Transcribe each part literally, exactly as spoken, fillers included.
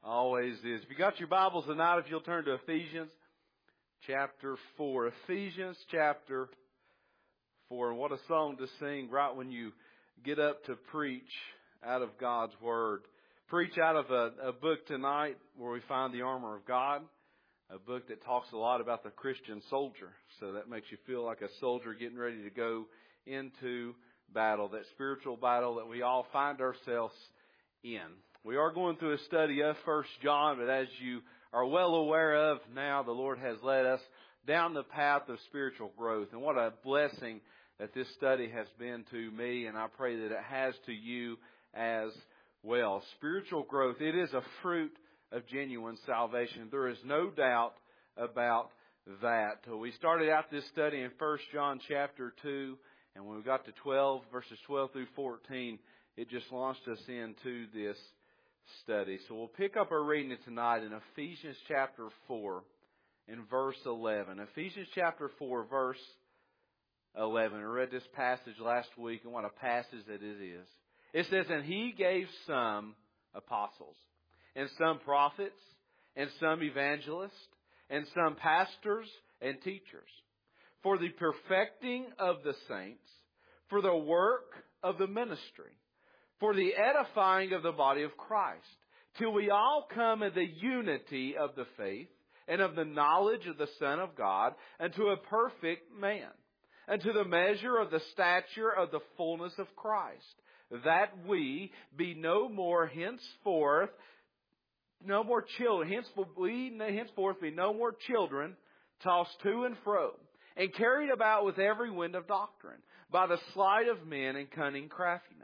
Always is. If you got your Bibles tonight, if you'll turn to Ephesians chapter four. Ephesians chapter four. And what a song to sing right when you get up to preach out of God's Word. Preach out of a, a book tonight where we find the armor of God. A book that talks a lot about the Christian soldier. So that makes you feel like a soldier getting ready to go into battle. That spiritual battle that we all find ourselves in. We are going through a study of First John, but as you are well aware of now, the Lord has led us down the path of spiritual growth. And what a blessing that this study has been to me, and I pray that it has to you as well. Spiritual growth, it is a fruit of genuine salvation. There is no doubt about that. We started out this study in First John chapter two, and when we got to twelve, verses twelve through fourteen, it just launched us into this study. So we'll pick up our reading tonight in Ephesians chapter four in verse eleven. Ephesians chapter four, verse eleven. I read this passage last week, and what a passage that it is. It says, "And he gave some apostles, and some prophets, and some evangelists, and some pastors and teachers, for the perfecting of the saints, for the work of the ministry, for the edifying of the body of Christ, till we all come in the unity of the faith and of the knowledge of the Son of God, unto a perfect man, unto the measure of the stature of the fullness of Christ, that we be no more henceforth, no more children, henceforth, we henceforth be no more children, tossed to and fro, and carried about with every wind of doctrine, by the sleight of men and cunning craftiness,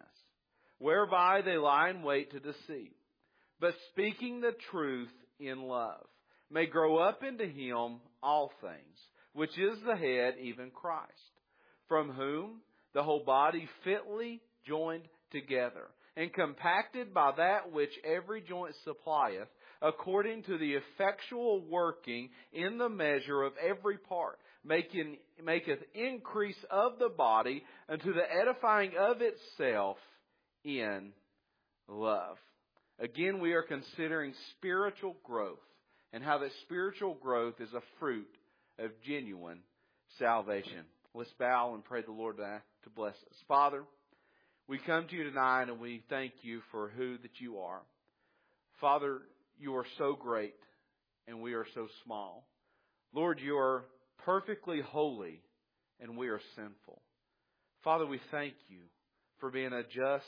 whereby they lie in wait to deceive. But speaking the truth in love, may grow up into him all things, which is the head, even Christ, from whom the whole body fitly joined together, and compacted by that which every joint supplieth, according to the effectual working in the measure of every part, making, maketh increase of the body unto the edifying of itself in love." Again, we are considering spiritual growth and how that spiritual growth is a fruit of genuine salvation. Let's bow and pray the Lord to bless us. Father, we come to you tonight and we thank you for who that you are. Father, you are so great and we are so small. Lord, you are perfectly holy and we are sinful. Father, we thank you for being a just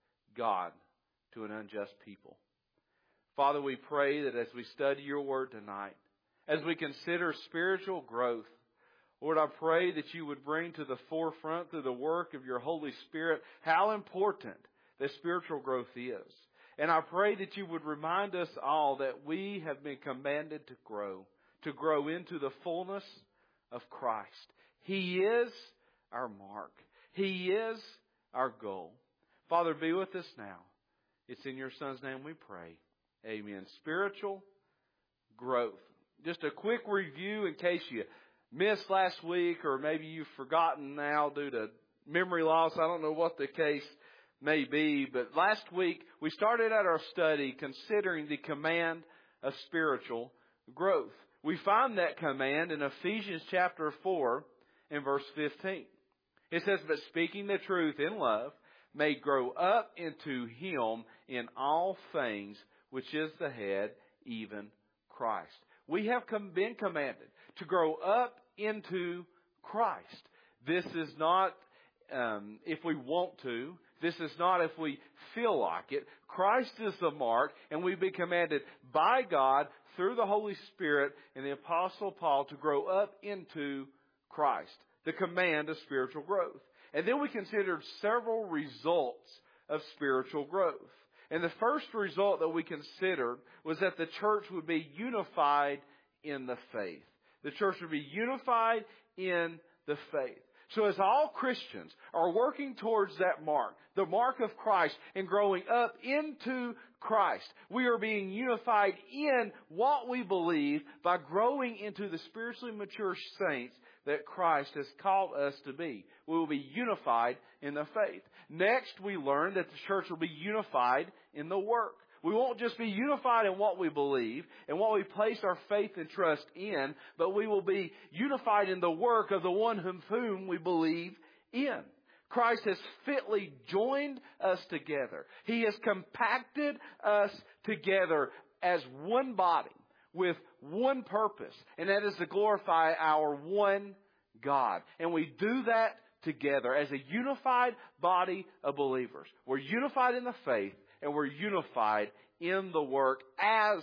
God to an unjust people. Father, we pray that as we study your word tonight, as we consider spiritual growth, Lord, I pray that you would bring to the forefront through the work of your Holy Spirit how important that spiritual growth is. And I pray that you would remind us all that we have been commanded to grow, to grow into the fullness of Christ. He is our mark. He is our goal. Father, be with us now. It's in your Son's name we pray. Amen. Spiritual growth. Just a quick review in case you missed last week or maybe you've forgotten now due to memory loss. I don't know what the case may be. But last week we started out our study considering the command of spiritual growth. We find that command in Ephesians chapter four and verse fifteen. It says, "But speaking the truth in love, may grow up into him in all things, which is the head, even Christ." We have been commanded to grow up into Christ. This is not um, if we want to. This is not if we feel like it. Christ is the mark, and we've been commanded by God through the Holy Spirit and the Apostle Paul to grow up into Christ. The command of spiritual growth. And then we considered several results of spiritual growth. And the first result that we considered was that the church would be unified in the faith. The church would be unified in the faith. So as all Christians are working towards that mark, the mark of Christ, and growing up into Christ, we are being unified in what we believe by growing into the spiritually mature saints that Christ has called us to be. We will be unified in the faith. Next, we learned that the church will be unified in the work. We won't just be unified in what we believe and what we place our faith and trust in, but we will be unified in the work of the one whom, whom we believe in. Christ has fitly joined us together. He has compacted us together as one body with one purpose, and that is to glorify our one God. And we do that together as a unified body of believers. We're unified in the faith, and we're unified in the work as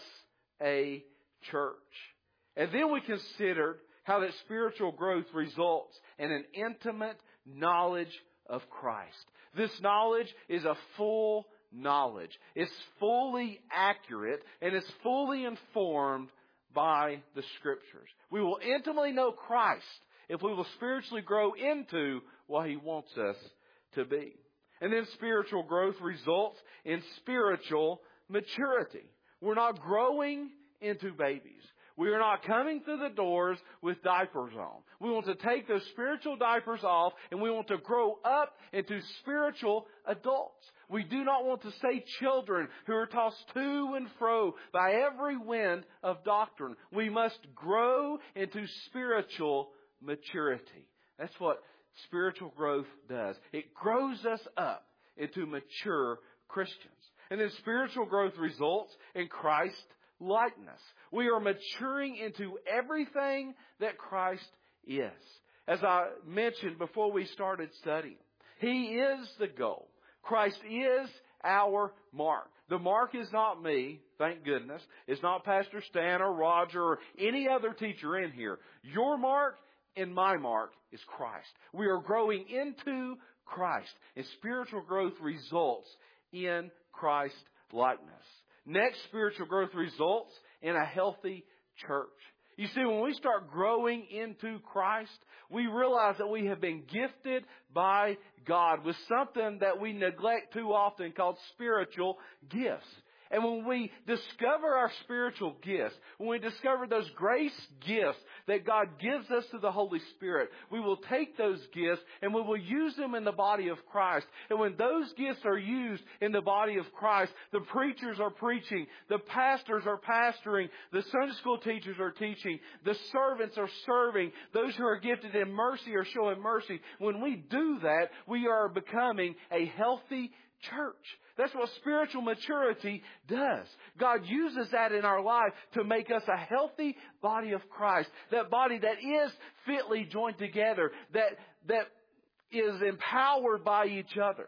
a church. And then we considered how that spiritual growth results in an intimate knowledge of Christ. This knowledge is a full knowledge. It's fully accurate, and it's fully informed by the Scriptures. We will intimately know Christ if we will spiritually grow into what He wants us to be. And then spiritual growth results in spiritual maturity. We're not growing into babies. We are not coming through the doors with diapers on. We want to take those spiritual diapers off, and we want to grow up into spiritual adults. We do not want to stay children who are tossed to and fro by every wind of doctrine. We must grow into spiritual maturity. That's what spiritual growth does. It grows us up into mature Christians. And then spiritual growth results in Christ likeness. We are maturing into everything that Christ is. As I mentioned before we started studying, He is the goal. Christ is our mark. The mark is not me, thank goodness. It's not Pastor Stan or Roger or any other teacher in here. Your mark and my mark is Christ. We are growing into Christ, and spiritual growth results in Christ likeness. Next, spiritual growth results in a healthy church. You see, when we start growing into Christ, we realize that we have been gifted by God with something that we neglect too often called spiritual gifts. And when we discover our spiritual gifts, when we discover those grace gifts that God gives us through the Holy Spirit, we will take those gifts and we will use them in the body of Christ. And when those gifts are used in the body of Christ, the preachers are preaching, the pastors are pastoring, the Sunday school teachers are teaching, the servants are serving, those who are gifted in mercy are showing mercy. When we do that, we are becoming a healthy church. That's what spiritual maturity does. God uses that in our life to make us a healthy body of Christ. That body that is fitly joined together. That, that is empowered by each other.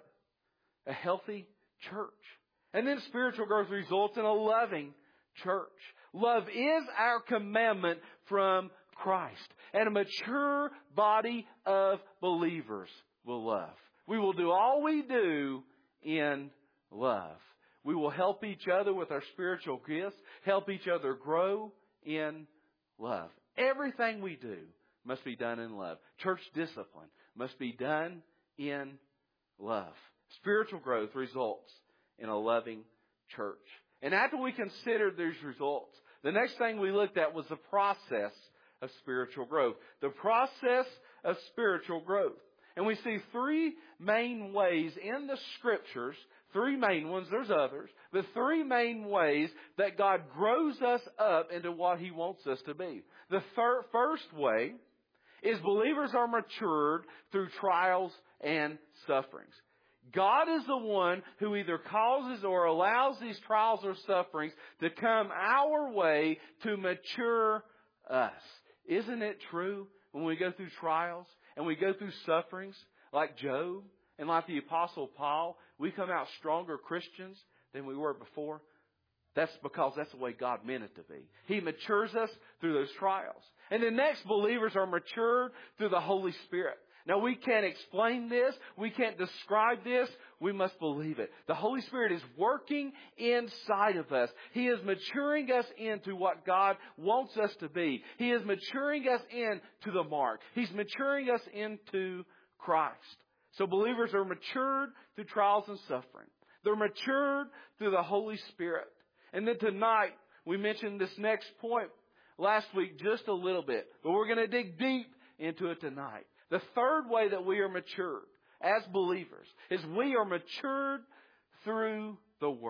A healthy church. And then spiritual growth results in a loving church. Love is our commandment from Christ. And a mature body of believers will love. We will do all we do in love. We will help each other with our spiritual gifts, help each other grow in love. Everything we do must be done in love. Church discipline must be done in love. Spiritual growth results in a loving church. And after we considered these results, the next thing we looked at was the process of spiritual growth. The process of spiritual growth. And we see three main ways in the Scriptures, three main ones, there's others, but three main ways that God grows us up into what He wants us to be. The third, first way is believers are matured through trials and sufferings. God is the one who either causes or allows these trials or sufferings to come our way to mature us. Isn't it true when we go through trials and we go through sufferings like Job and like the Apostle Paul, we come out stronger Christians than we were before? That's because that's the way God meant it to be. He matures us through those trials. And the next, believers are matured through the Holy Spirit. Now, we can't explain this. We can't describe this. We must believe it. The Holy Spirit is working inside of us. He is maturing us into what God wants us to be. He is maturing us into the mark. He's maturing us into Christ. So believers are matured through trials and suffering. They're matured through the Holy Spirit. And then tonight, we mentioned this next point last week just a little bit. But we're going to dig deep into it tonight. The third way that we are matured as believers is we are matured through the Word.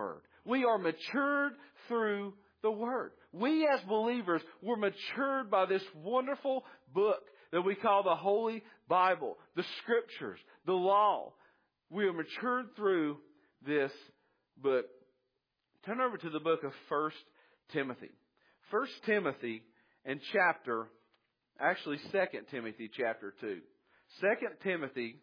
We are matured through the Word. We as believers were matured by this wonderful book that we call the Holy Bible, the Scriptures, the law. We are matured through this book. Turn over to the book of First Timothy. First Timothy and chapter, actually Second Timothy chapter two. Second Timothy,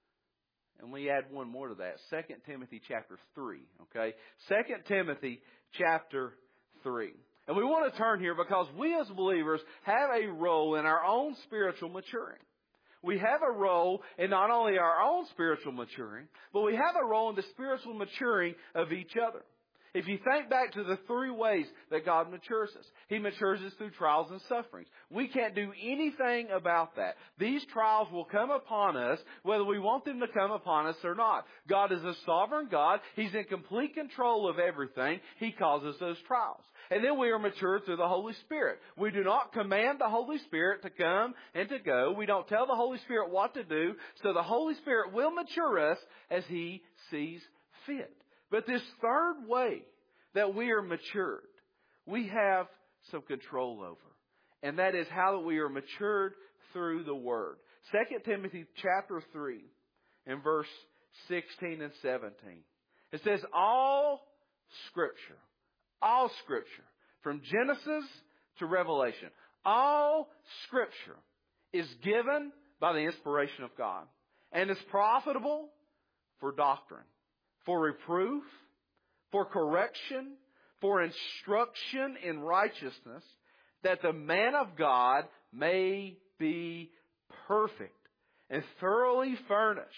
and we add one more to that. Second Timothy chapter three. Okay? Second Timothy chapter three. And we want to turn here because we as believers have a role in our own spiritual maturing. We have a role in not only our own spiritual maturing, but we have a role in the spiritual maturing of each other. If you think back to the three ways that God matures us, He matures us through trials and sufferings. We can't do anything about that. These trials will come upon us whether we want them to come upon us or not. God is a sovereign God. He's in complete control of everything. He causes those trials. And then we are matured through the Holy Spirit. We do not command the Holy Spirit to come and to go. We don't tell the Holy Spirit what to do. So the Holy Spirit will mature us as He sees fit. But this third way that we are matured, we have some control over. And that is how we are matured through the Word. Second Timothy chapter three and verse sixteen and seventeen. It says, all Scripture, all Scripture, from Genesis to Revelation, all Scripture is given by the inspiration of God and is profitable for doctrine, for reproof, for correction, for instruction in righteousness, that the man of God may be perfect and thoroughly furnished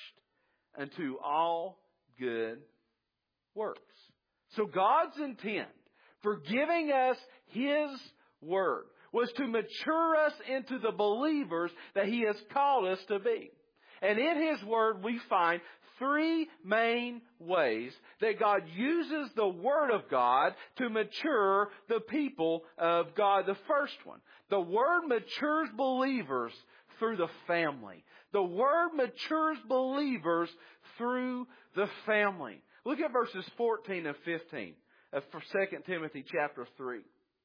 unto all good works. So God's intent for giving us His Word was to mature us into the believers that He has called us to be. And in His Word we find three main ways that God uses the Word of God to mature the people of God. The first one, the Word matures believers through the family. The Word matures believers through the family. Look at verses fourteen and fifteen of Second Timothy chapter three.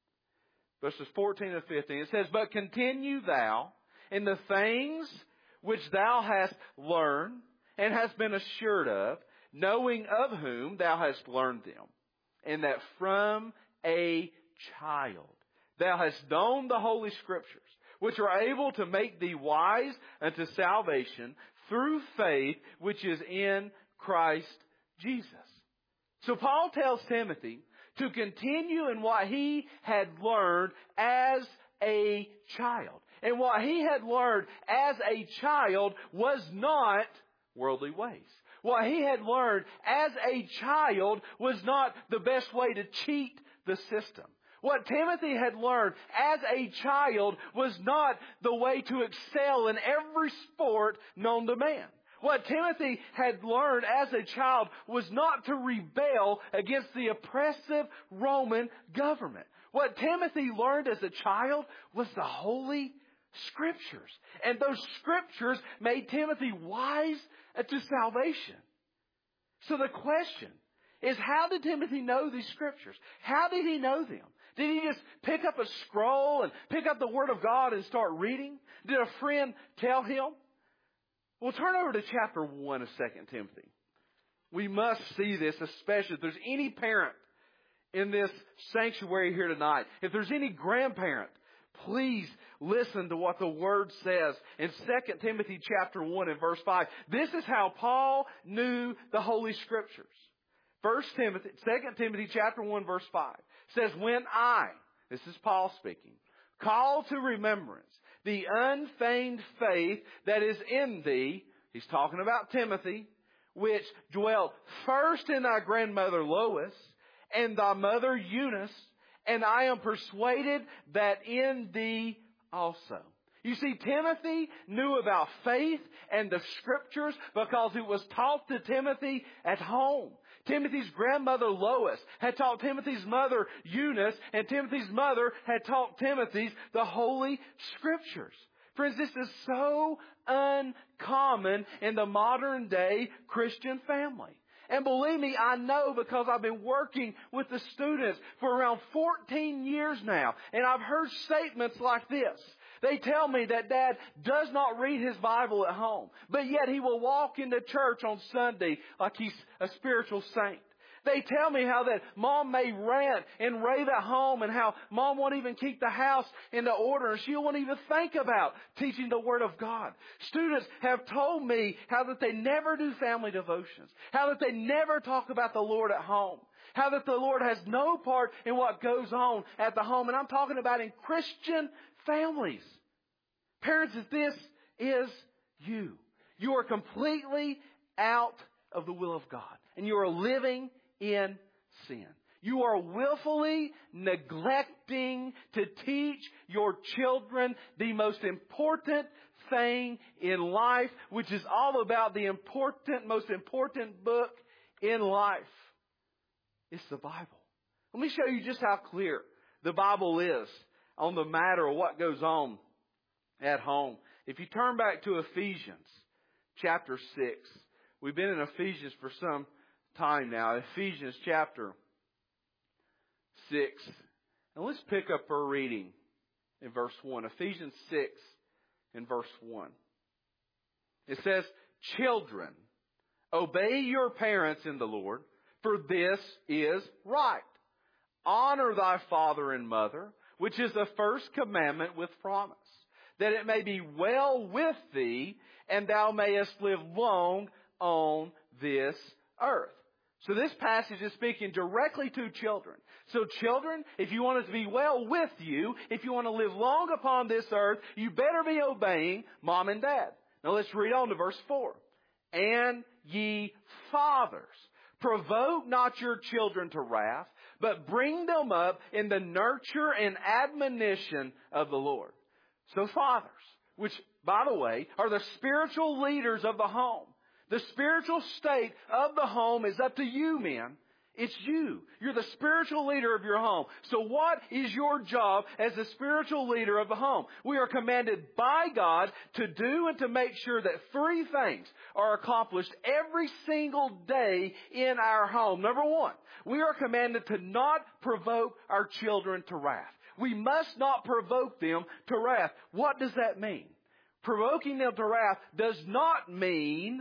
Verses fourteen and fifteen. It says, but continue thou in the things which thou hast learned and hast been assured of, knowing of whom thou hast learned them, and that from a child thou hast known the Holy Scriptures, which are able to make thee wise unto salvation through faith which is in Christ Jesus. So Paul tells Timothy to continue in what he had learned as a child. And what he had learned as a child was not worldly ways. What he had learned as a child was not the best way to cheat the system. What Timothy had learned as a child was not the way to excel in every sport known to man. What Timothy had learned as a child was not to rebel against the oppressive Roman government. What Timothy learned as a child was the Holy Scriptures. And those Scriptures made Timothy wise to salvation. So the question is, how did Timothy know these Scriptures? How did he know them? Did he just pick up a scroll and pick up the Word of God and start reading? Did a friend tell him? Well, turn over to chapter one of Second Timothy. We must see this, especially if there's any parent in this sanctuary here tonight. If there's any grandparent, please listen to what the Word says in Second Timothy chapter one and verse five. This is how Paul knew the Holy Scriptures. First Timothy, Second Timothy chapter one verse five says, when I, this is Paul speaking, call to remembrance the unfeigned faith that is in thee, he's talking about Timothy, which dwelt first in thy grandmother Lois and thy mother Eunice, and I am persuaded that in thee also. You see, Timothy knew about faith and the Scriptures because it was taught to Timothy at home. Timothy's grandmother Lois had taught Timothy's mother Eunice, and Timothy's mother had taught Timothy the Holy Scriptures. Friends, this is so uncommon in the modern day Christian family. And believe me, I know because I've been working with the students for around fourteen years now. And I've heard statements like this. They tell me that Dad does not read his Bible at home, but yet he will walk into church on Sunday like he's a spiritual saint. They tell me how that Mom may rant and rave at home and how Mom won't even keep the house into order and she won't even think about teaching the Word of God. Students have told me how that they never do family devotions, how that they never talk about the Lord at home, how that the Lord has no part in what goes on at the home. And I'm talking about in Christian families. Parents, this is you. You are completely out of the will of God and you are living in sin. You are willfully neglecting to teach your children the most important thing in life, which is all about the important, most important book in life. It's the Bible. Let me show you just how clear the Bible is on the matter of what goes on at home. If you turn back to Ephesians chapter six, we've been in Ephesians for some time now. Ephesians chapter six. And let's pick up our reading in verse one. Ephesians six and verse one. It says, "Children, obey your parents in the Lord, for this is right. Honor thy father and mother, which is the first commandment with promise, that it may be well with thee, and thou mayest live long on this earth." So this passage is speaking directly to children. So children, if you want it to be well with you, if you want to live long upon this earth, you better be obeying Mom and Dad. Now let's read on to verse four. "And ye fathers, provoke not your children to wrath, but bring them up in the nurture and admonition of the Lord." So fathers, which, by the way, are the spiritual leaders of the home. The spiritual state of the home is up to you, men. It's you. You're the spiritual leader of your home. So what is your job as the spiritual leader of the home? We are commanded by God to do and to make sure that three things are accomplished every single day in our home. Number one, we are commanded to not provoke our children to wrath. We must not provoke them to wrath. What does that mean? Provoking them to wrath does not mean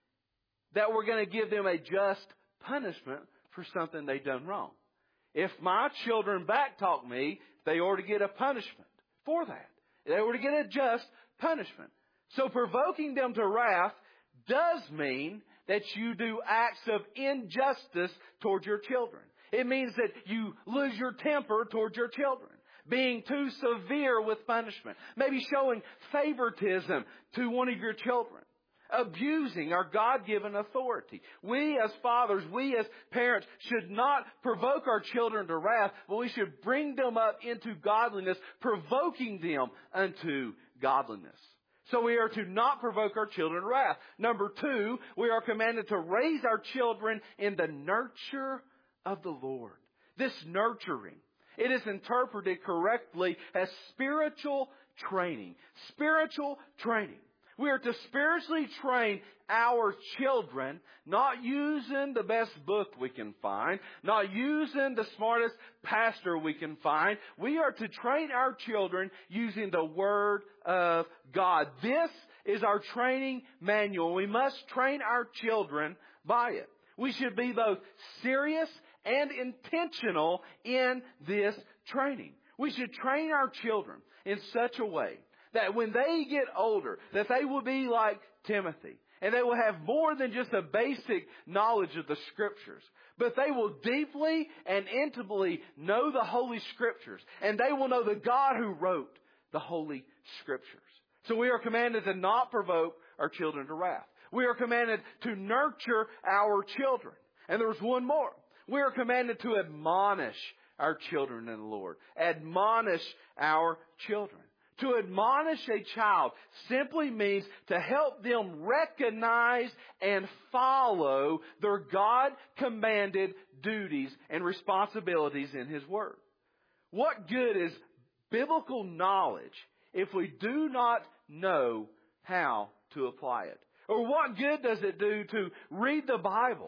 that we're going to give them a just punishment for something they've done wrong. If my children backtalk me, they ought to get a punishment for that. They ought to get a just punishment. So provoking them to wrath does mean that you do acts of injustice toward your children. It means that you lose your temper toward your children. Being too severe with punishment. Maybe showing favoritism to one of your children. Abusing our God-given authority. We as fathers, we as parents should not provoke our children to wrath, but we should bring them up into godliness, provoking them unto godliness. So we are to not provoke our children to wrath. Number two, we are commanded to raise our children in the nurture of the Lord. This nurturing, it is interpreted correctly as spiritual training. Spiritual training. We are to spiritually train our children, not using the best book we can find, not using the smartest pastor we can find. We are to train our children using the Word of God. This is our training manual. We must train our children by it. We should be both serious and intentional in this training. We should train our children in such a way that when they get older, that they will be like Timothy. And they will have more than just a basic knowledge of the Scriptures. But they will deeply and intimately know the Holy Scriptures. And they will know the God who wrote the Holy Scriptures. So we are commanded to not provoke our children to wrath. We are commanded to nurture our children. And there's one more. We are commanded to admonish our children in the Lord. Admonish our children. To admonish a child simply means to help them recognize and follow their God-commanded duties and responsibilities in His Word. What good is biblical knowledge if we do not know how to apply it? Or what good does it do to read the Bible,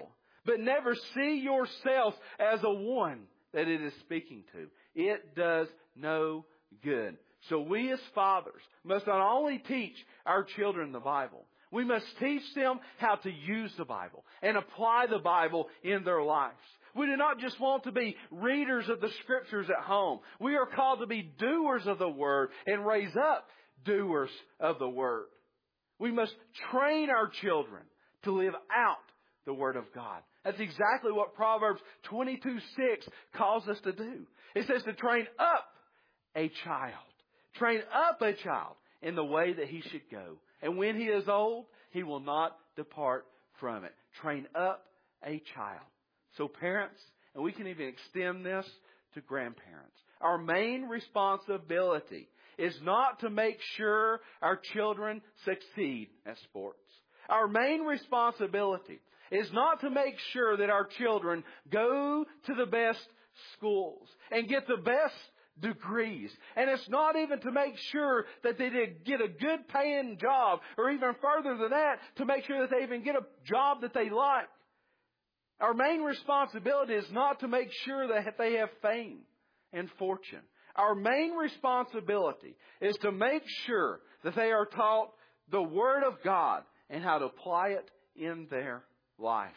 but never see yourselves as a one that it is speaking to. It does no good. So we as fathers must not only teach our children the Bible, we must teach them how to use the Bible and apply the Bible in their lives. We do not just want to be readers of the Scriptures at home. We are called to be doers of the Word and raise up doers of the Word. We must train our children to live out the Word of God. That's exactly what Proverbs twenty-two six calls us to do. It says to train up a child. Train up a child in the way that he should go. And when he is old, he will not depart from it. Train up a child. So parents, and we can even extend this to grandparents, our main responsibility is not to make sure our children succeed at sports. Our main responsibility is not to make sure that our children go to the best schools and get the best degrees. And it's not even to make sure that they did get a good paying job, or even further than that, to make sure that they even get a job that they like. Our main responsibility is not to make sure that they have fame and fortune. Our main responsibility is to make sure that they are taught the Word of God and how to apply it in their lives.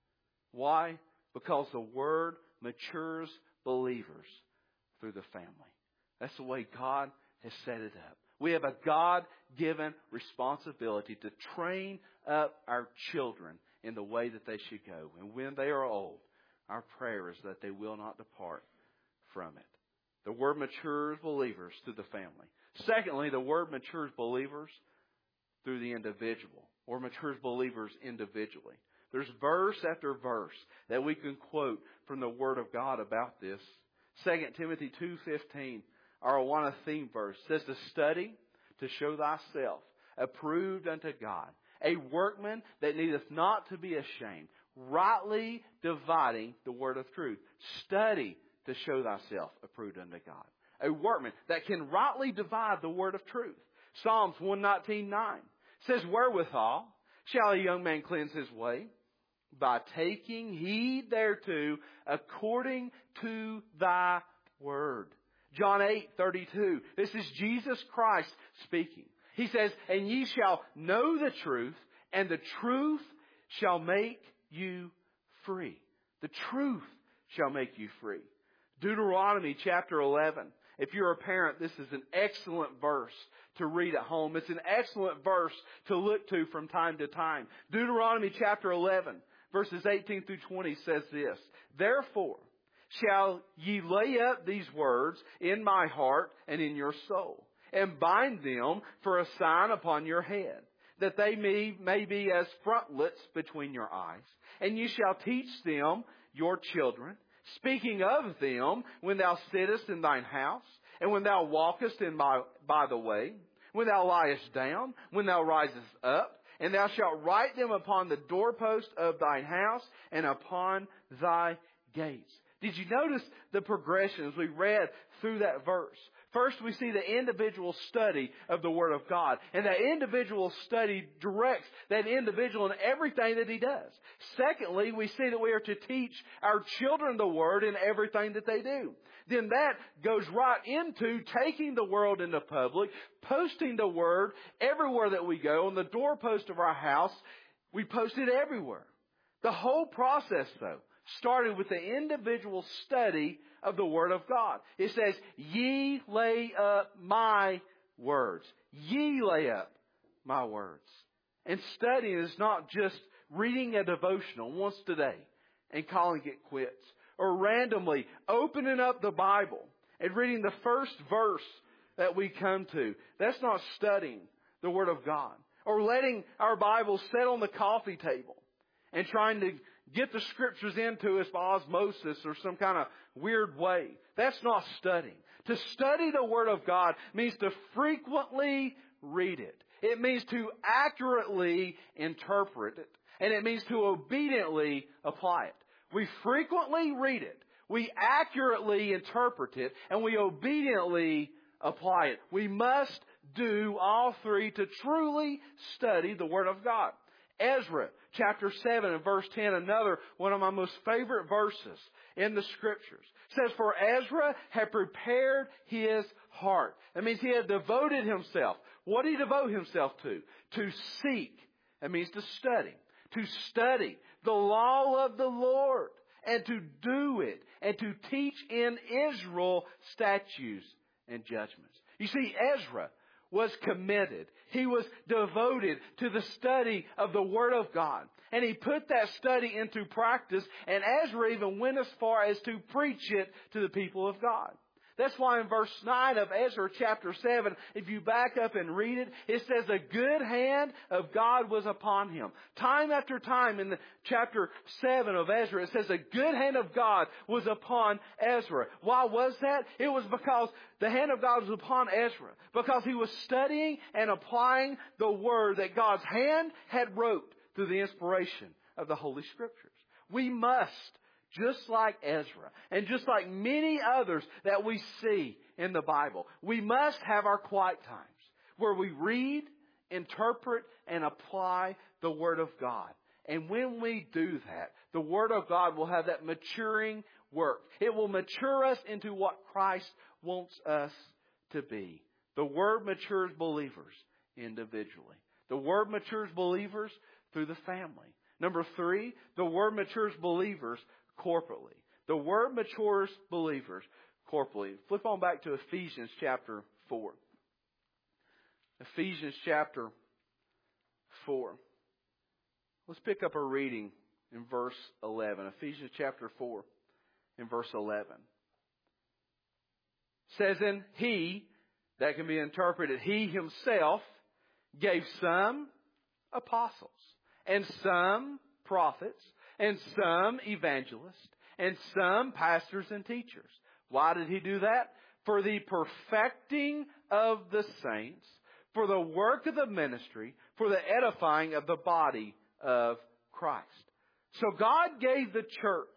Why? Because the Word matures believers through the family. That's the way God has set it up. We have a God-given responsibility to train up our children in the way that they should go. And when they are old, our prayer is that they will not depart from it. The Word matures believers through the family. Secondly, the Word matures believers through the individual, or matures believers individually. There's verse after verse that we can quote from the Word of God about this. Second Timothy two fifteen, our Awana theme verse, says to study, to show thyself approved unto God, a workman that needeth not to be ashamed, rightly dividing the word of truth. Study to show thyself approved unto God. A workman that can rightly divide the word of truth. Psalms one nineteen nine says, wherewithal shall a young man cleanse his way? By taking heed thereto according to thy word. John eight thirty-two. This is Jesus Christ speaking. He says, and ye shall know the truth, and the truth shall make you free. The truth shall make you free. Deuteronomy chapter eleven. If you're a parent, this is an excellent verse to read at home. It's an excellent verse to look to from time to time. Deuteronomy chapter eleven, verses eighteen through twenty says this. Therefore shall ye lay up these words in my heart and in your soul, and bind them for a sign upon your head, that they may, may be as frontlets between your eyes. And ye shall teach them your children, speaking of them when thou sittest in thine house, and when thou walkest in by, by the way, when thou liest down, when thou risest up, and thou shalt write them upon the doorpost of thine house and upon thy gates. Did you notice the progression as we read through that verse? First, we see the individual study of the Word of God. And that individual study directs that individual in everything that he does. Secondly, we see that we are to teach our children the Word in everything that they do. Then that goes right into taking the Word into public, posting the Word everywhere that we go. On the doorpost of our house, we post it everywhere. The whole process, though, started with the individual study of the Word of God. It says, ye lay up my words. Ye lay up my words. And studying is not just reading a devotional once today and calling it quits, or randomly opening up the Bible and reading the first verse that we come to. That's not studying the Word of God. Or letting our Bible sit on the coffee table and trying to get the Scriptures into us by osmosis or some kind of weird way. That's not studying. To study the Word of God means to frequently read it. It means to accurately interpret it. And it means to obediently apply it. We frequently read it. We accurately interpret it. And we obediently apply it. We must do all three to truly study the Word of God. Ezra chapter seven and verse ten, another one of my most favorite verses in the Scriptures, says, "For Ezra had prepared his heart." That means he had devoted himself. What did he devote himself to? To seek. That means to study. To study the law of the Lord and to do it and to teach in Israel statutes and judgments. You see, Ezra was committed. He was devoted to the study of the Word of God. And he put that study into practice. And Ezra even went as far as to preach it to the people of God. That's why in verse nine of Ezra chapter seven, if you back up and read it, it says the good hand of God was upon him. Time after time in the chapter seven of Ezra, it says the good hand of God was upon Ezra. Why was that? It was because the hand of God was upon Ezra. Because he was studying and applying the Word that God's hand had wrote through the inspiration of the Holy Scriptures. We must, just like Ezra, and just like many others that we see in the Bible, we must have our quiet times where we read, interpret, and apply the Word of God. And when we do that, the Word of God will have that maturing work. It will mature us into what Christ wants us to be. The Word matures believers individually. The Word matures believers through the family. Number three, the Word matures believers corporately. The Word matures believers corporately. Flip on back to Ephesians chapter four. Ephesians chapter four. Let's pick up a reading in verse eleven. Ephesians chapter four in verse eleven. It says, "And He," that can be interpreted, He Himself gave some apostles, and some prophets, and some evangelists, and some pastors and teachers. Why did He do that? For the perfecting of the saints, for the work of the ministry, for the edifying of the body of Christ. So God gave the church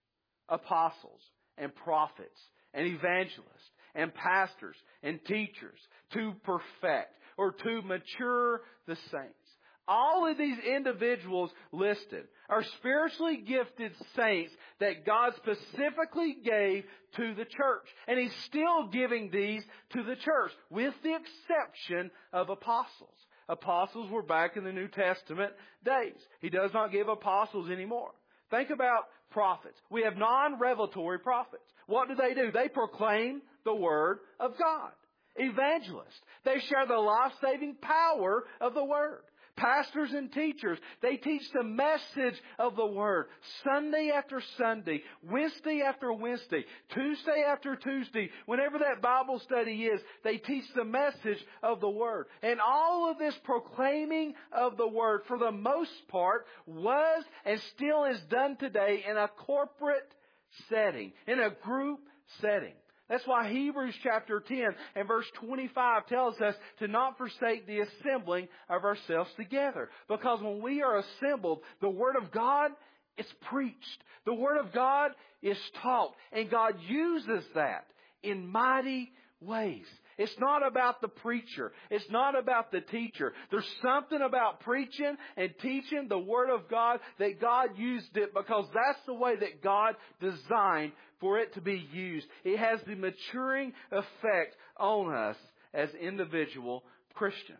apostles and prophets and evangelists and pastors and teachers to perfect or to mature the saints. All of these individuals listed are spiritually gifted saints that God specifically gave to the church. And He's still giving these to the church, with the exception of apostles. Apostles were back in the New Testament days. He does not give apostles anymore. Think about prophets. We have non-revelatory prophets. What do they do? They proclaim the Word of God. Evangelists. They share the life-saving power of the Word. Pastors and teachers, they teach the message of the Word Sunday after Sunday, Wednesday after Wednesday, Tuesday after Tuesday. Whenever that Bible study is, they teach the message of the Word. And all of this proclaiming of the Word, for the most part, was and still is done today in a corporate setting, in a group setting. That's why Hebrews chapter ten and verse twenty-five tells us to not forsake the assembling of ourselves together. Because when we are assembled, the Word of God is preached. The Word of God is taught. And God uses that in mighty ways. It's not about the preacher. It's not about the teacher. There's something about preaching and teaching the Word of God that God used it because that's the way that God designed for it to be used. It has the maturing effect on us as individual Christians.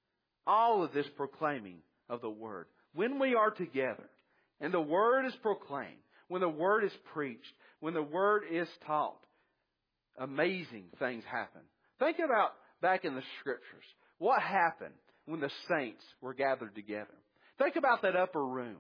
All of this proclaiming of the Word. When we are together and the Word is proclaimed, when the Word is preached, when the Word is taught, amazing things happen. Think about back in the Scriptures. What happened when the saints were gathered together? Think about that upper room.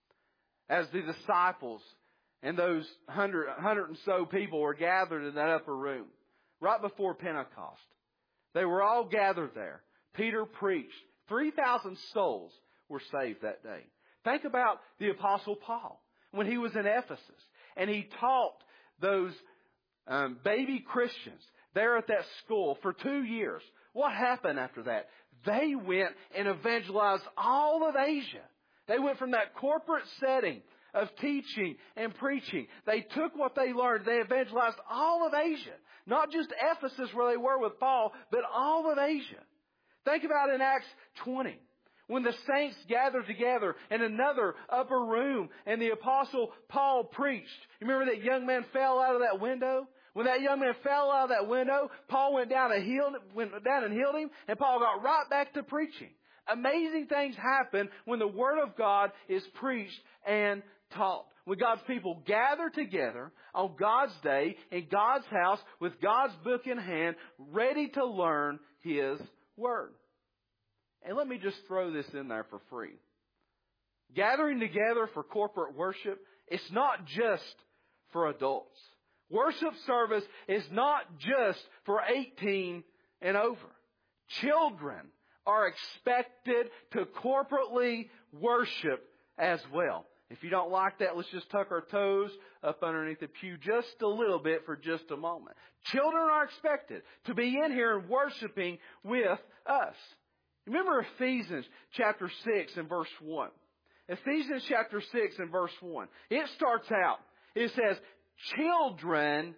As the disciples and those hundred, hundred and so people were gathered in that upper room. Right before Pentecost. They were all gathered there. Peter preached. three thousand souls were saved that day. Think about the Apostle Paul. When he was in Ephesus. And he taught those um, baby Christians there at that school for two years. What happened after that? They went and evangelized all of Asia. They went from that corporate setting of teaching and preaching. They took what they learned. They evangelized all of Asia. Not just Ephesus where they were with Paul, but all of Asia. Think about in Acts twenty. When the saints gathered together in another upper room and the Apostle Paul preached. You remember that young man fell out of that window? When that young man fell out of that window, Paul went down and healed, went down and healed him, and Paul got right back to preaching. Amazing things happen when the Word of God is preached and taught. When God's people gather together on God's day in God's house with God's book in hand, ready to learn His Word. And let me just throw this in there for free. Gathering together for corporate worship, it's not just for adults. Worship service is not just for eighteen and over. Children are expected to corporately worship as well. If you don't like that, let's just tuck our toes up underneath the pew just a little bit for just a moment. Children are expected to be in here and worshiping with us. Remember Ephesians chapter six and verse one. Ephesians chapter six and verse one. It starts out, it says, children,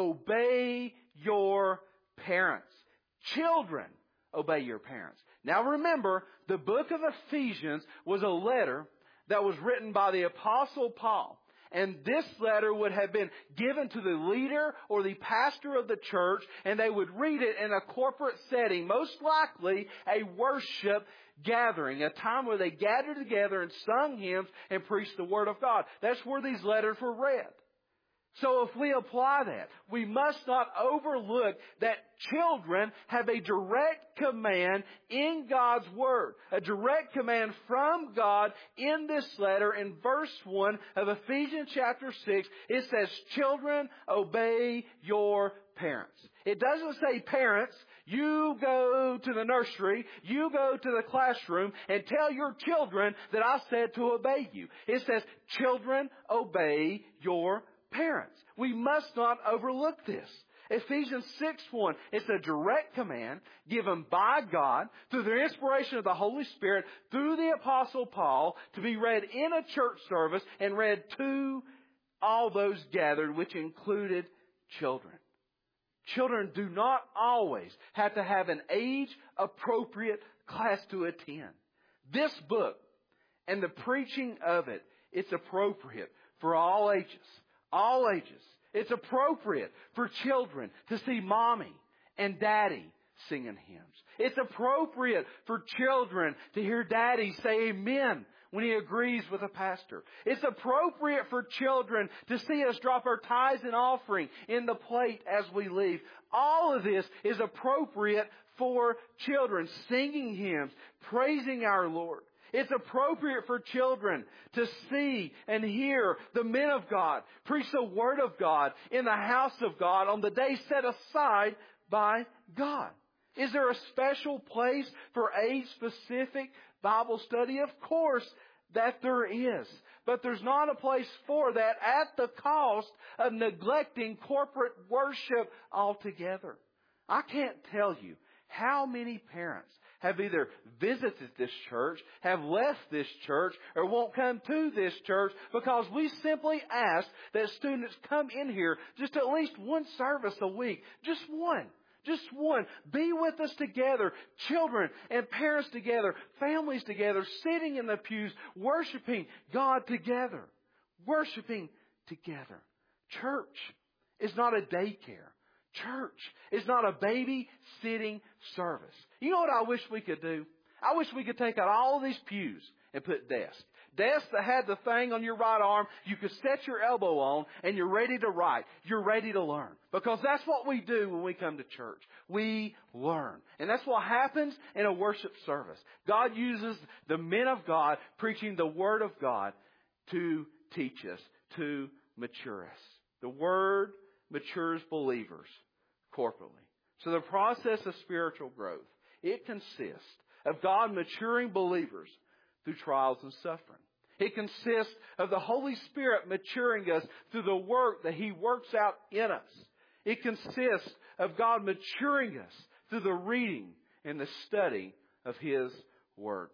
obey your parents. Children, obey your parents. Now remember, the book of Ephesians was a letter that was written by the Apostle Paul. And this letter would have been given to the leader or the pastor of the church, and they would read it in a corporate setting, most likely a worship gathering, a time where they gathered together and sung hymns and preached the Word of God. That's where these letters were read. So if we apply that, we must not overlook that children have a direct command in God's Word. A direct command from God in this letter. In verse one of Ephesians chapter six, it says, children, obey your parents. It doesn't say, parents, you go to the nursery, you go to the classroom and tell your children that I said to obey you. It says, children, obey your parents. We must not overlook this. Ephesians six one, it's a direct command given by God through the inspiration of the Holy Spirit through the Apostle Paul to be read in a church service and read to all those gathered, which included children. Children do not always have to have an age-appropriate class to attend. This book and the preaching of it, it's appropriate for all ages. All ages. It's appropriate for children to see mommy and daddy singing hymns. It's appropriate for children to hear daddy say amen when he agrees with a pastor. It's appropriate for children to see us drop our tithes and offering in the plate as we leave. All of this is appropriate for children, singing hymns, praising our Lord. It's appropriate for children to see and hear the men of God preach the Word of God in the house of God on the day set aside by God. Is there a special place for age-specific Bible study? Of course that there is. But there's not a place for that at the cost of neglecting corporate worship altogether. I can't tell you how many parents have either visited this church, have left this church, or won't come to this church because we simply ask that students come in here just at least one service a week. Just one. Just one. Be with us together. Children and parents together. Families together. Sitting in the pews. Worshiping God together. Worshiping together. Church is not a daycare. Church is not a babysitting service. You know what I wish we could do? I wish we could take out all of these pews and put desks. Desks that had the thing on your right arm you could set your elbow on and you're ready to write. You're ready to learn. Because that's what we do when we come to church. We learn. And that's what happens in a worship service. God uses the men of God preaching the Word of God to teach us, to mature us. The Word matures believers corporately. So the process of spiritual growth, it consists of God maturing believers through trials and suffering. It consists of the Holy Spirit maturing us through the work that He works out in us. It consists of God maturing us through the reading and the study of His Word.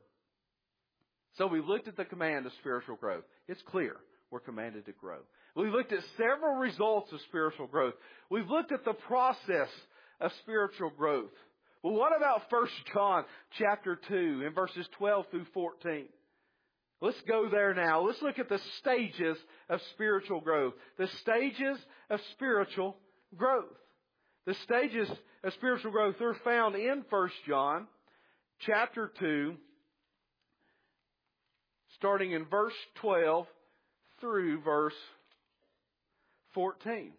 So we've looked at the command of spiritual growth. It's clear we're commanded to grow. We've looked at several results of spiritual growth. We've looked at the process of spiritual growth. Well, what about First John chapter two in verses twelve through fourteen? Let's go there now. Let's look at the stages of spiritual growth. The stages of spiritual growth. The stages of spiritual growth are found in First John chapter two, starting in verse twelve through verse fourteen.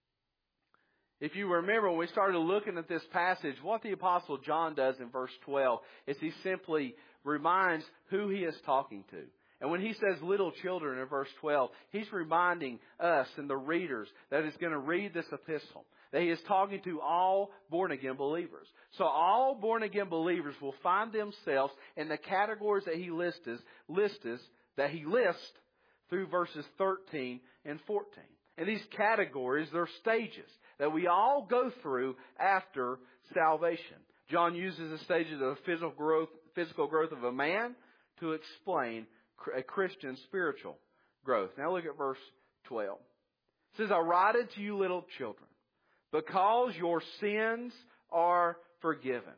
If you remember, when we started looking at this passage, what the Apostle John does in verse twelve is he simply reminds who he is talking to. And when he says little children in verse twelve, he's reminding us and the readers that is going to read this epistle, that he is talking to all born-again believers. So all born-again believers will find themselves in the categories that he lists, lists that he lists through verses thirteen and fourteen. And these categories, they're stages that we all go through after salvation. John uses the stages of physical growth, physical growth of a man to explain a Christian spiritual growth. Now look at verse twelve. It says, I write it to you little children, because your sins are forgiven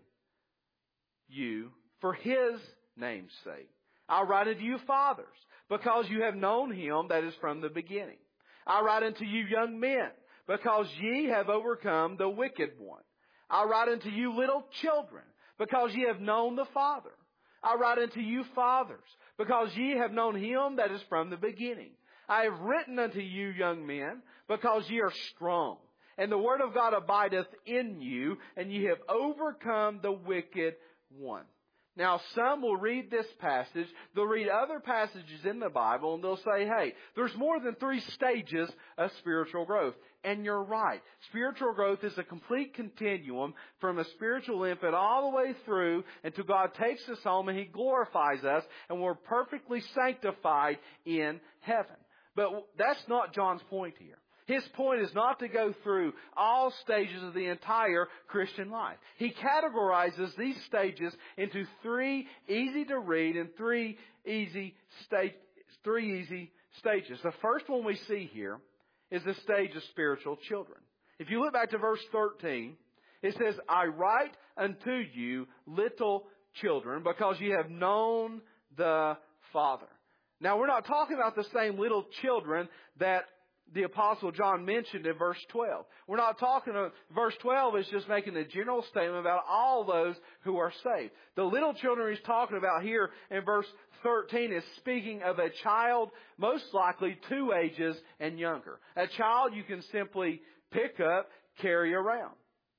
you for His name's sake. I write it to you fathers, because you have known Him that is from the beginning. I write unto you young men, because ye have overcome the wicked one. I write unto you little children, because ye have known the Father. I write unto you fathers, because ye have known Him that is from the beginning. I have written unto you young men, because ye are strong, and the word of God abideth in you, and ye have overcome the wicked one. Now, some will read this passage, they'll read other passages in the Bible, and they'll say, hey, there's more than three stages of spiritual growth. And you're right. Spiritual growth is a complete continuum from a spiritual infant all the way through until God takes us home and He glorifies us, and we're perfectly sanctified in heaven. But that's not John's point here. His point is not to go through all stages of the entire Christian life. He categorizes these stages into three easy to read and three easy stage, three easy stages. The first one we see here is the stage of spiritual children. If you look back to verse thirteen, it says, I write unto you little children, because ye have known the Father. Now, we're not talking about the same little children that the Apostle John mentioned in verse twelve. We're not talking about, verse twelve is just making a general statement about all those who are saved. The little children he's talking about here in verse thirteen is speaking of a child, most likely two ages and younger. A child you can simply pick up, carry around.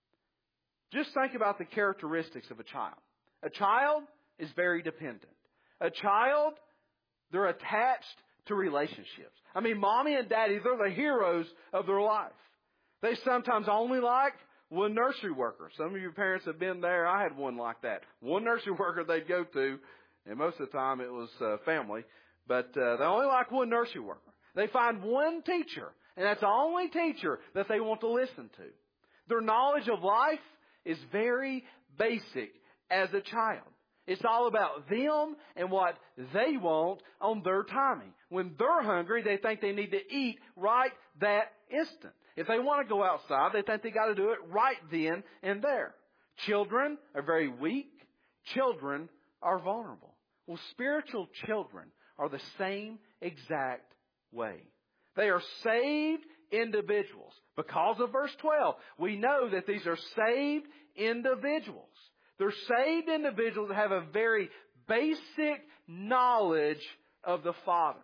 Just think about the characteristics of a child. A child is very dependent. A child, they're attached to relationships. I mean, mommy and daddy, they're the heroes of their life. They sometimes only like one nursery worker. Some of your parents have been there. I had one like that. One nursery worker they'd go to, and most of the time it was uh, family, but uh, they only like one nursery worker. They find one teacher, and that's the only teacher that they want to listen to. Their knowledge of life is very basic as a child. It's all about them and what they want on their timing. When they're hungry, they think they need to eat right that instant. If they want to go outside, they think they got to do it right then and there. Children are very weak. Children are vulnerable. Well, spiritual children are the same exact way. They are saved individuals. Because of verse twelve, we know that these are saved individuals. They're saved individuals that have a very basic knowledge of the Father.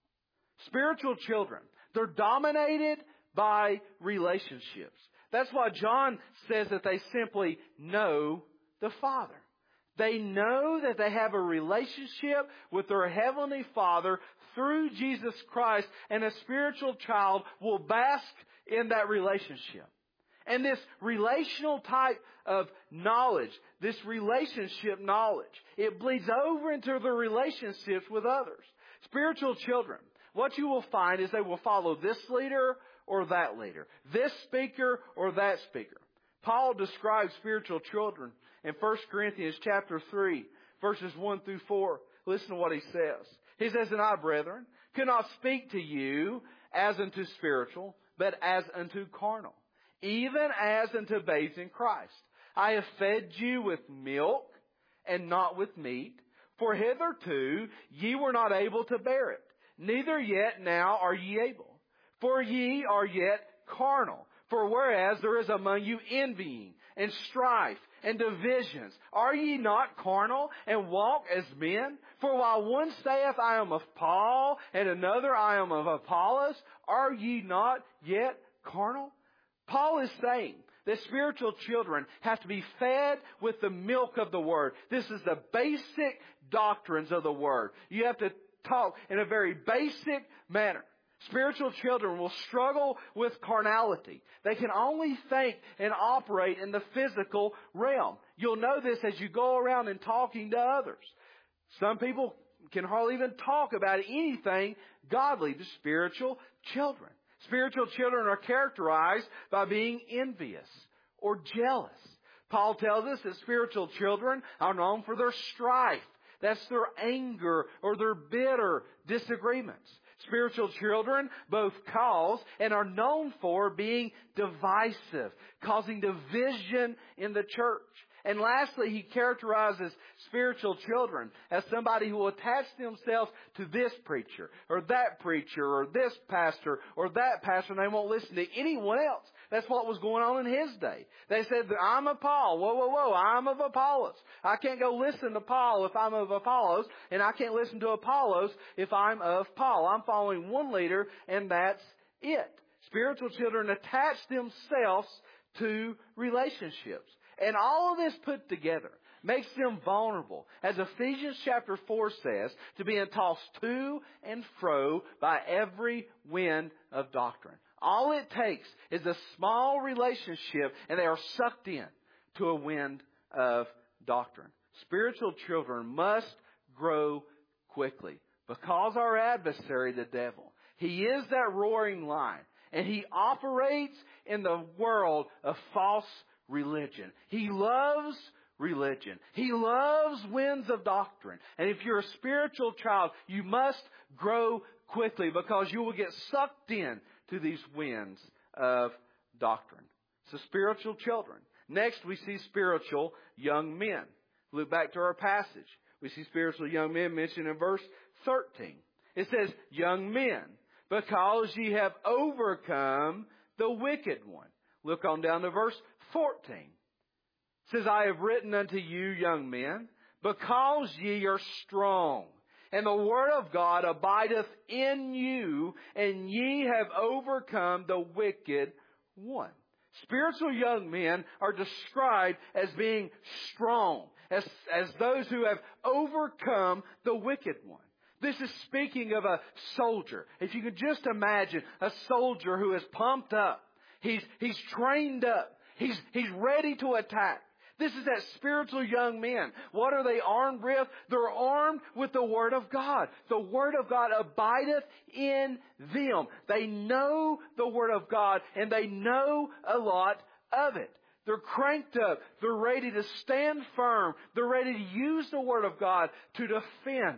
Spiritual children, they're dominated by relationships. That's why John says that they simply know the Father. They know that they have a relationship with their Heavenly Father through Jesus Christ, and a spiritual child will bask in that relationship. And this relational type of knowledge, this relationship knowledge, it bleeds over into the relationships with others. Spiritual children, what you will find is they will follow this leader or that leader, this speaker or that speaker. Paul describes spiritual children in First Corinthians chapter three, verses one through four. Listen to what he says. He says, and I, brethren, could not speak to you as unto spiritual, but as unto carnal, even as unto babes in Christ. I have fed you with milk and not with meat, for hitherto ye were not able to bear it, neither yet now are ye able. For ye are yet carnal. For whereas there is among you envying and strife and divisions, are ye not carnal and walk as men? For while one saith, I am of Paul, and another, I am of Apollos, are ye not yet carnal? Paul is saying that spiritual children have to be fed with the milk of the Word. This is the basic doctrines of the Word. You have to talk in a very basic manner. Spiritual children will struggle with carnality. They can only think and operate in the physical realm. You'll know this as you go around and talking to others. Some people can hardly even talk about anything godly to spiritual children. Spiritual children are characterized by being envious or jealous. Paul tells us that spiritual children are known for their strife. That's their anger or their bitter disagreements. Spiritual children both cause and are known for being divisive, causing division in the church. And lastly, he characterizes spiritual children as somebody who will attach themselves to this preacher or that preacher or this pastor or that pastor, and they won't listen to anyone else. That's what was going on in his day. They said, I'm of Paul. Whoa, whoa, whoa. I'm of Apollos. I can't go listen to Paul if I'm of Apollos, and I can't listen to Apollos if I'm of Paul. I'm following one leader, and that's it. Spiritual children attach themselves to relationships. And all of this put together makes them vulnerable, as Ephesians chapter four says, to being tossed to and fro by every wind of doctrine. All it takes is a small relationship, and they are sucked in to a wind of doctrine. Spiritual children must grow quickly, because our adversary, the devil, he is that roaring lion, and he operates in the world of false religion. He loves religion. He loves winds of doctrine. And if you're a spiritual child, you must grow quickly, because you will get sucked in to these winds of doctrine. So spiritual children. Next, we see spiritual young men. Look back to our passage. We see spiritual young men mentioned in verse thirteen. It says, young men, because ye have overcome the wicked one. Look on down to verse fourteen. It says, I have written unto you, young men, because ye are strong, and the word of God abideth in you, and ye have overcome the wicked one. Spiritual young men are described as being strong, as, as those who have overcome the wicked one. This is speaking of a soldier. If you could just imagine a soldier who is pumped up. He's, he's trained up. He's, he's ready to attack. This is that spiritual young men. What are they armed with? They're armed with the Word of God. The Word of God abideth in them. They know the Word of God, and they know a lot of it. They're cranked up. They're ready to stand firm. They're ready to use the Word of God to defend.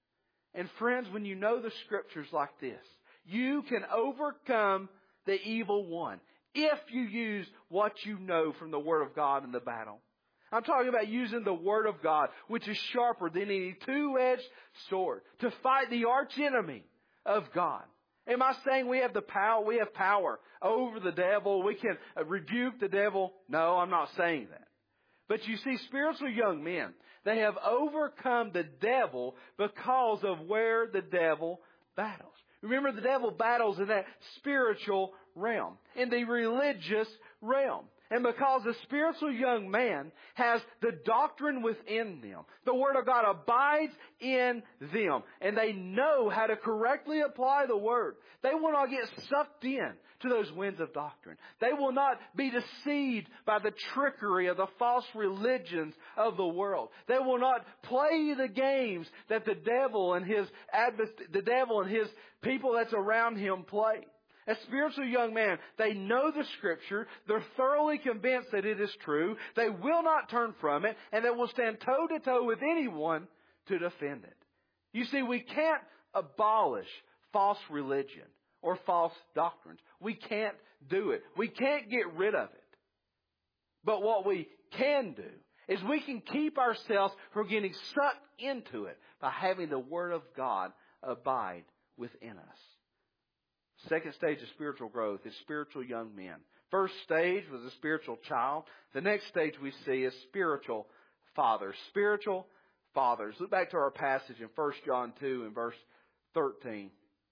And friends, when you know the Scriptures like this, you can overcome the evil one if you use what you know from the Word of God in the battle. I'm talking about using the Word of God, which is sharper than any two-edged sword, to fight the archenemy of God. Am I saying we have the power? We have power over the devil. We can rebuke the devil? No, I'm not saying that. But you see, spiritual young men, they have overcome the devil because of where the devil battles. Remember, the devil battles in that spiritual realm, in the religious realm. And because the spiritual young man has the doctrine within them, the Word of God abides in them, and they know how to correctly apply the Word, they will not get sucked in to those winds of doctrine. They will not be deceived by the trickery of the false religions of the world. They will not play the games that the devil and his the devil and his people that's around him play. A spiritual young man, they know the Scripture. They're thoroughly convinced that it is true. They will not turn from it, and they will stand toe-to-toe with anyone to defend it. You see, we can't abolish false religion or false doctrines. We can't do it. We can't get rid of it. But what we can do is we can keep ourselves from getting sucked into it by having the Word of God abide within us. Second stage of spiritual growth is spiritual young men. First stage was a spiritual child. The next stage we see is spiritual fathers. Spiritual fathers. Look back to our passage in First John two and verse thirteen.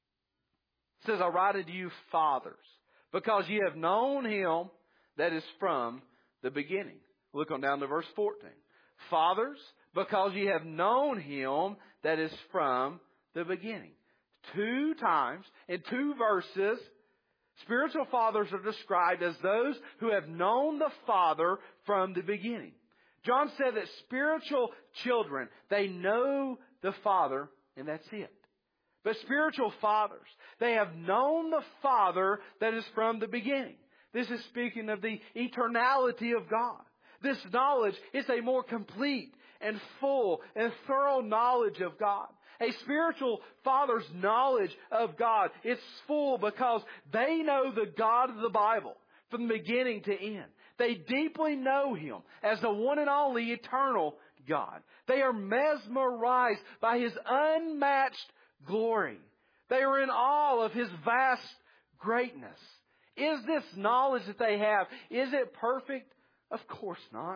It says, I write unto you, fathers, because ye have known Him that is from the beginning. Look on down to verse fourteen. Fathers, because ye have known Him that is from the beginning. Two times in two verses, spiritual fathers are described as those who have known the Father from the beginning. John said that spiritual children, they know the Father, and that's it. But spiritual fathers, they have known the Father that is from the beginning. This is speaking of the eternality of God. This knowledge is a more complete and full and thorough knowledge of God. A spiritual father's knowledge of God is full because they know the God of the Bible from beginning to end. They deeply know Him as the one and only eternal God. They are mesmerized by His unmatched glory. They are in awe of His vast greatness. Is this knowledge that they have, is it perfect? Of course not.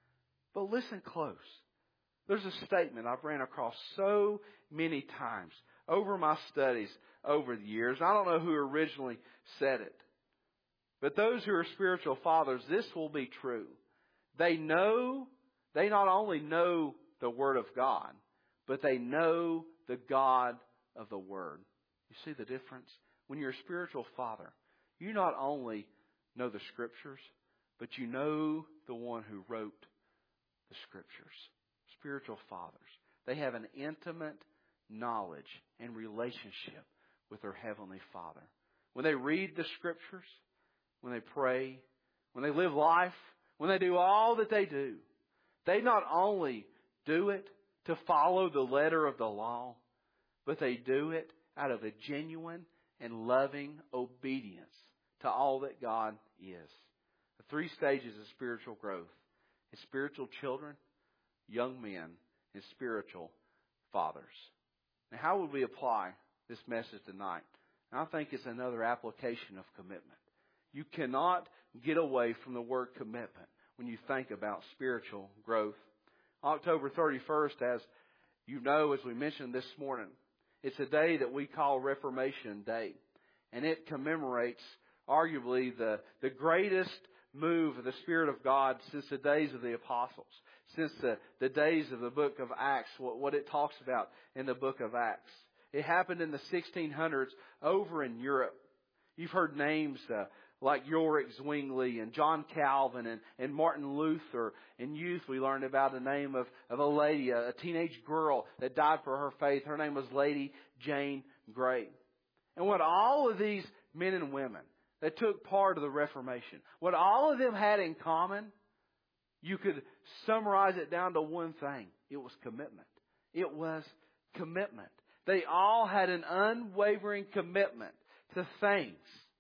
But listen close. There's a statement I've ran across so many times over my studies over the years. I don't know who originally said it. But those who are spiritual fathers, this will be true. They know, they not only know the Word of God, but they know the God of the Word. You see the difference? When you're a spiritual father, you not only know the Scriptures, but you know the one who wrote the Scriptures. Spiritual fathers. They have an intimate knowledge and relationship with their Heavenly Father. When they read the Scriptures, when they pray, when they live life, when they do all that they do, they not only do it to follow the letter of the law, but they do it out of a genuine and loving obedience to all that God is. The three stages of spiritual growth is spiritual children, young men, and spiritual fathers. Now, how would we apply this message tonight? And I think it's another application of commitment. You cannot get away from the word commitment when you think about spiritual growth. October thirty-first, as you know, as we mentioned this morning, it's a day that we call Reformation Day. And it commemorates arguably the, the greatest move of the Spirit of God since the days of the apostles, since the, the days of the book of Acts, what, what it talks about in the book of Acts. It happened in the sixteen hundreds over in Europe. You've heard names uh, like Yorick Zwingli and John Calvin and, and Martin Luther. In youth, we learned about the name of, of a lady, a, a teenage girl that died for her faith. Her name was Lady Jane Grey. And what all of these men and women that took part of the Reformation, what all of them had in common, you could summarize it down to one thing. It was commitment. It was commitment. They all had an unwavering commitment to things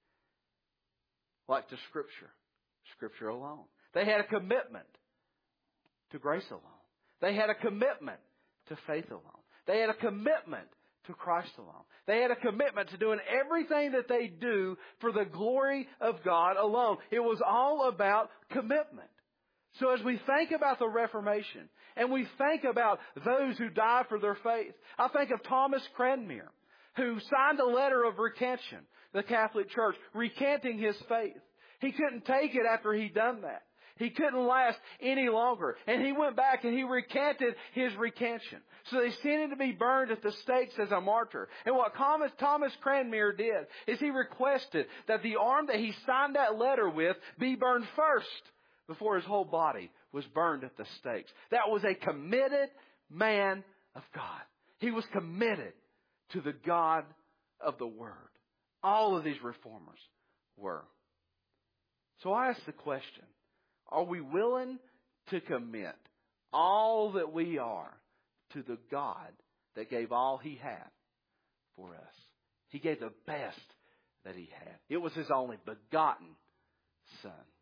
like to Scripture, Scripture alone. They had a commitment to grace alone. They had a commitment to faith alone. They had a commitment to Christ alone. They had a commitment to doing everything that they do for the glory of God alone. It was all about commitment. So as we think about the Reformation and we think about those who died for their faith, I think of Thomas Cranmer, who signed a letter of recantation, the Catholic Church, recanting his faith. He couldn't take it after he'd done that. He couldn't last any longer. And he went back and he recanted his recantation. So they sent him to be burned at the stakes as a martyr. And what Thomas, Thomas Cranmer did is he requested that the arm that he signed that letter with be burned first before his whole body was burned at the stakes. That was a committed man of God. He was committed to the God of the Word. All of these reformers were. So I ask the question, are we willing to commit all that we are to the God that gave all He had for us? He gave the best that He had. It was His only begotten Son.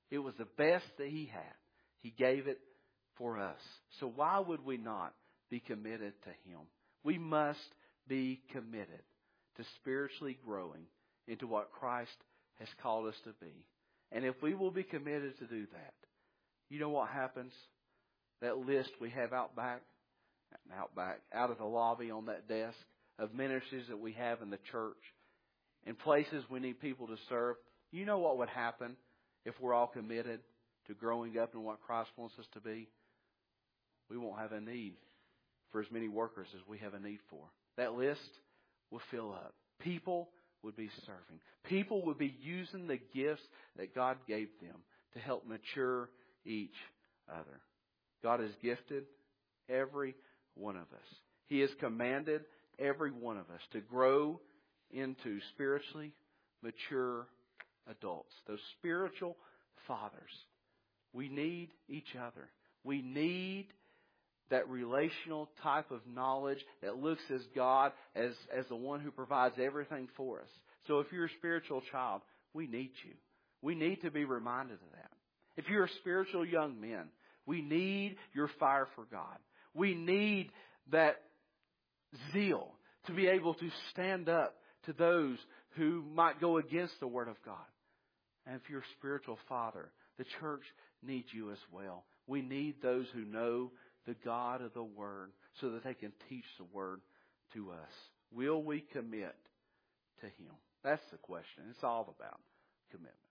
It was the best that He had. He gave it for us. So why would we not be committed to Him? We must be committed to spiritually growing into what Christ has called us to be. And if we will be committed to do that, you know what happens? That list we have out back, out back, out of the lobby on that desk of ministries that we have in the church and places we need people to serve. You know what would happen if we're all committed to growing up in what Christ wants us to be? We won't have a need for as many workers as we have a need for. That list will fill up. People would be serving. People would be using the gifts that God gave them to help mature each other. God has gifted every one of us. He has commanded every one of us to grow into spiritually mature adults. Those spiritual fathers. We need each other. We need that relational type of knowledge that looks as God as, as the one who provides everything for us. So if you're a spiritual child, we need you. We need to be reminded of that. If you're a spiritual young man, we need your fire for God. We need that zeal to be able to stand up to those who might go against the Word of God. And if you're a spiritual father, the church needs you as well. We need those who know the God of the Word so that they can teach the Word to us. Will we commit to Him? That's the question. It's all about commitment.